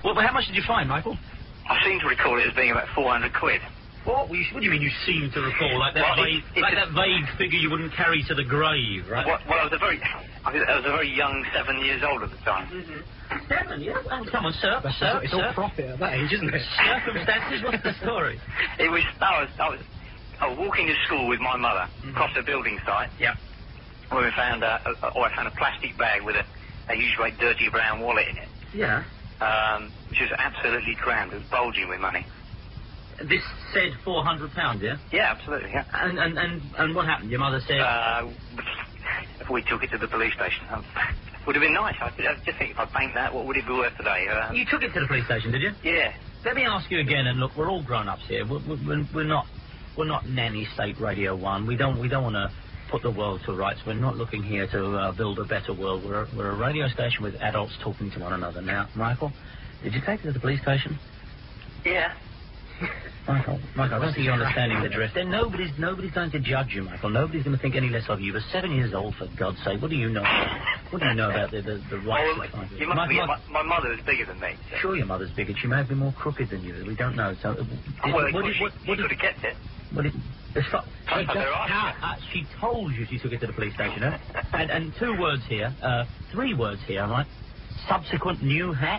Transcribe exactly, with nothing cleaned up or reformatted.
Well, how much did you find, Michael? I seem to recall it as being about four hundred quid. What? What do you mean you seem to recall? Like that, well, vague, it, like that vague figure you wouldn't carry to the grave, right? Well, well I was a very, I was, I was a very young seven years old at the time. Mm-hmm. Seven, yeah? Well, come on, sir, That's sir, It's sir. all profit at that age, isn't it? Circumstances, what's the story? It was, I was, I was, I was walking to school with my mother, Mm-hmm. across a building site. Yeah. Where we found a, a, or I found a plastic bag with a, a huge, like, dirty brown wallet in it. Yeah. Um, which was absolutely crammed. It was bulging with money. This said four hundred pounds, yeah? Yeah, absolutely, yeah. And, and, and, and what happened? Your mother said... Uh, if we took it to the police station, um, would have been nice. I, I just think if I banked that, what would it be worth today? Uh, you took it to the police station, did you? Yeah. Let me ask you again, and look, we're all grown-ups here. We're, we're, we're not we're not Nanny State Radio one. We don't we don't want to put the world to rights. We're not looking here to uh, build a better world. We're a, we're a radio station with adults talking to one another. Now, Michael, did you take it to the police station? Yeah. Michael, Michael, I don't think you're understanding the drift. Then nobody's nobody's going to judge you, Michael. Nobody's going to think any less of you. You're seven years old, for God's sake. What do you know? What do you know about the the, the rights oh, of fighters? You must my, be, my, my, my mother is bigger than me. So. Sure, your mother's bigger. She may have been more crooked than you. We don't know. So, uh, did, well, what she, did, what, she what could did, have kept it. what did, she, That's just, what they're ah, ah, she told you she took it to the police station, huh? and, and two words here, uh, three words here, right? Subsequent new hat.